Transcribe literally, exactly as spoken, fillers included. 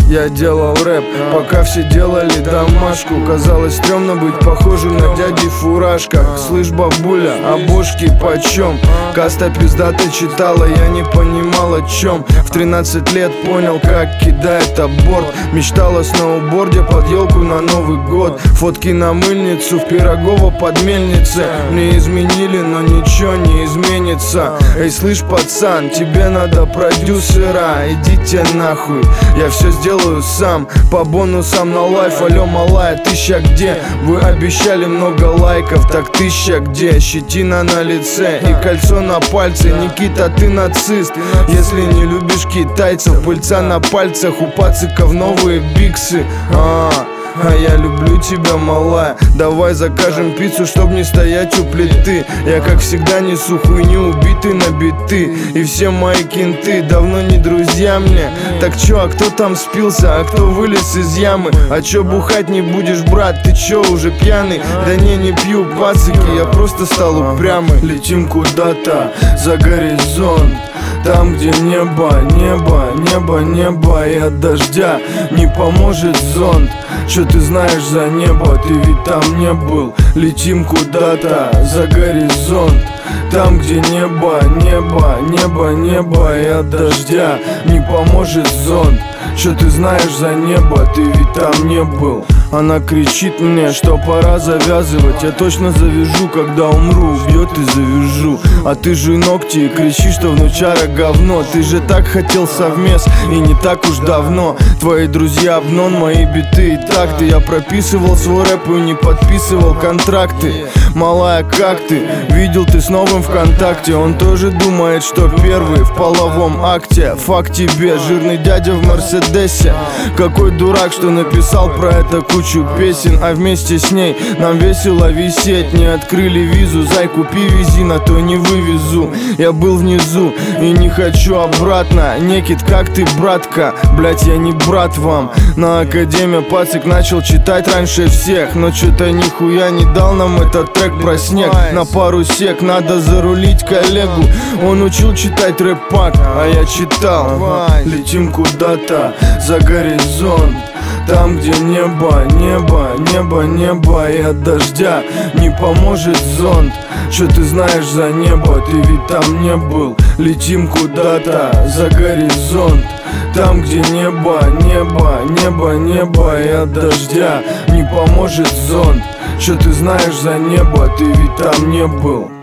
я делал рэп, пока все делали домашку. Казалось стрёмно быть похожим на дяди Фуражка. Слышь, бабуля, а бошки почем? Каста пиздата читала, я не понимал о чем. В тринадцать лет понял, как кидает аборт. Мечтал о сноуборде под елку на Новый год. Фотки на мыльницу в Пирогово под мельнице. Мне изменили, но ничего не изменится. Эй, слышь, пацан, тебе надо продюсера. Идите нахуй, я все сделаю сам. По бонусам на лайф, алё, малая, тысяча где? Вы обещали много лайков, так тысяча где? Щетина на лице и кольцо на пальце. Никита, ты нацист. Если не любишь китайцев, пыльца на пальцах. У пациков новые биксы. А, а я люблю тебя, малая. Давай закажем пиццу, чтоб не стоять у плиты. Я, как всегда, несу хуйню, убитый на биты. И все мои кенты давно не друзья мне. Так чё, а кто там спился, а кто вылез из ямы? А чё бухать не будешь, брат, ты чё, уже пьяный? Да не, не пью, пацики, я просто стал упрямый. Летим куда-то за горизонт, там, где небо, небо, небо, небо. И от дождя не поможет зонт. Чё ты знаешь за небо, ты ведь там не был. Летим куда-то за горизонт, там, где небо, небо, небо, небо. И от дождя не поможет зонт. Чё ты знаешь за небо, ты ведь там не был. Она кричит мне, что пора завязывать. Я точно завяжу, когда умру, убьет и завяжу. А ты жуй ногти и кричи, что внучара говно. Ты же так хотел совмес, и не так уж давно. Твои друзья обнон, мои биты и такты. Я прописывал свой рэп и не подписывал контракты. Малая, как ты? Видел ты с новым ВКонтакте. Он тоже думает, что первый в половом акте. Факт тебе, жирный дядя в Мерседесе. Какой дурак, что написал про это кучу песен. А вместе с ней нам весело висеть. Не открыли визу, зай, купи вези, на то не вывезу. Я был внизу и не хочу обратно. Некит, как ты, братка? Блять, я не брат вам. На академии пацик начал читать раньше всех, но чё-то нихуя не дал нам этот трек про снег. На пару сек надо зарулить коллегу. Он учил читать рэп-пак, а я читал. Летим куда-то за горизонт, там, где небо, небо, небо, небо. И от дождя не поможет зонт. Чё ты знаешь за небо, ты ведь там не был. Летим куда-то за горизонт, там, где небо, небо, небо, небо. И от дождя не поможет зонт. Чё ты знаешь за небо, ты ведь там не был.